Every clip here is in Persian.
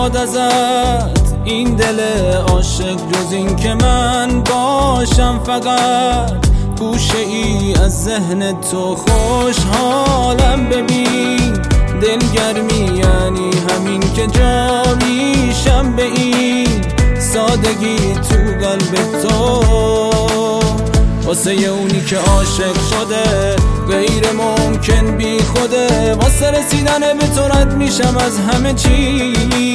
میخواد ازت این دل عاشق، جز این که من باشم فقط گوشه ای از ذهن تو. خوشحالم ببین دلگرمی یعنی همین که جا میشم به این سادگی تو قلب تو. واسه اونی که عاشق شده غیر ممکن بی خوده، واسه رسیدن به تو رد میشم از همه چی.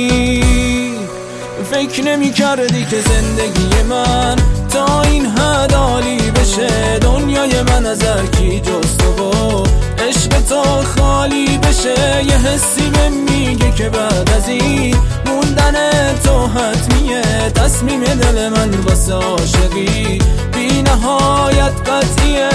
فکر نمی کردی که زندگی من تا این حد عالی بشه، دنیای من از هر کی جز تو و عشق تو خالی بشه. یه حسی به میگه که بعد از این موندن تو حتمیه، تصمیم دل من واسه عاشقی بی نهایت قطعیه.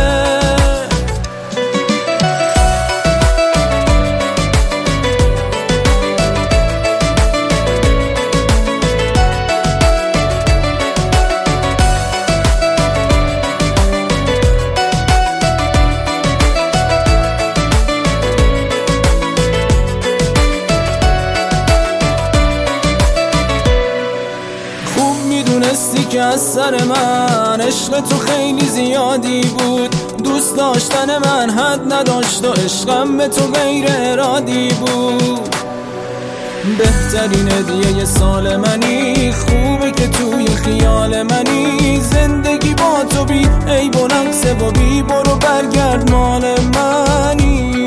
میدونستی که از سر من عشق تو خیلی زیادی بود، دوست داشتن من حد نداشت و عشقم به تو غیر ارادی بود. بهترین هدیه سال منی، خوبه که توی خیال منی. زندگی با تو بی عیب و نقصه و بی برو برگرد مال منی.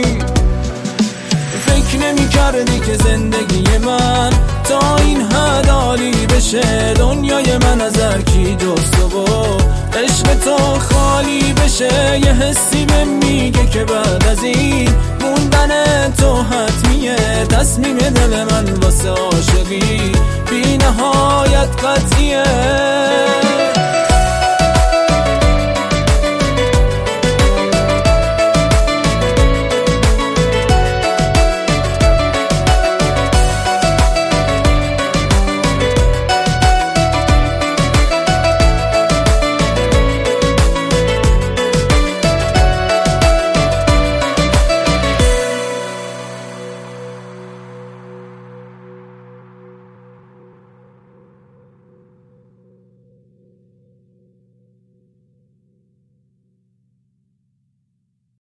فکر نمی کردی که زندگی من تا این حد عالی بشه، دنیای من از هر کی جز تو و عشق تو خالی بشه. یه حسی به میگه که بعد از این موندن تو حتمیه، تصمیم دل من واسه عاشقی بی نهایت قطعیه.